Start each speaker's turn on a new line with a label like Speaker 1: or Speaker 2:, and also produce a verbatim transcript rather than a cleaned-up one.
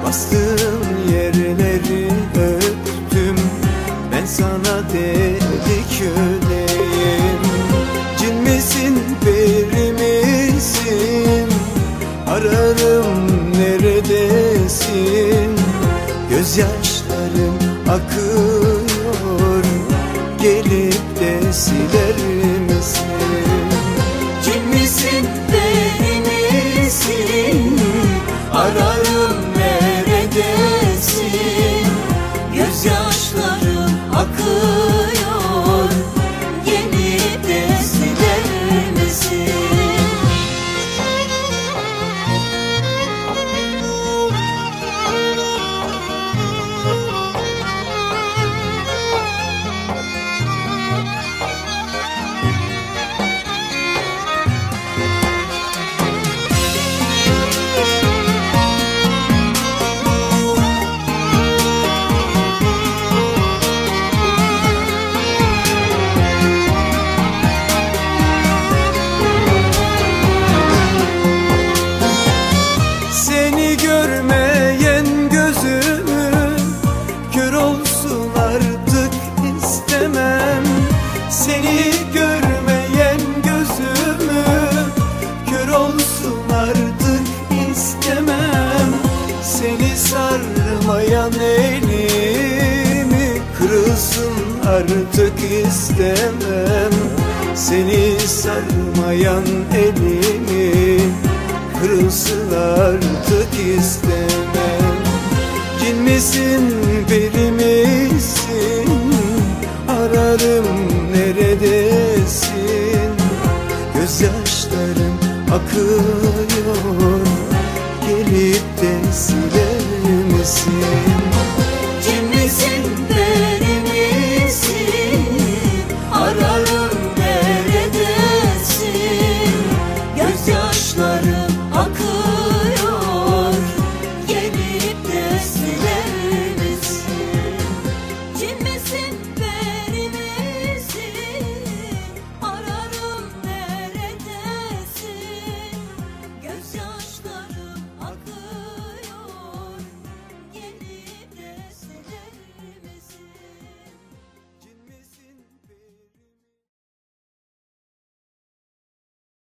Speaker 1: bastığın yerleri öptüm. Ben sana deli köleyim. Cin misin, peri misin? Ararım neredesin? Gözyaşlarım akıyor, gelip de siler misin?
Speaker 2: Cin misin, peri misin? Ararım neredesin? Gözyaşlarım akıyor, gelip de siler misin?
Speaker 1: Seni görmeyen gözümü kör olsun artık istemem. Seni görmeyen gözümü kör olsun artık istemem. Seni sarmayan elimi kırılsın artık istemem. Seni sarmayan elimi kırılsın artık istemem. Cin misin, peri misin? Ararım neredesin? Gözyaşlarım akıyor, gelip de siler misin?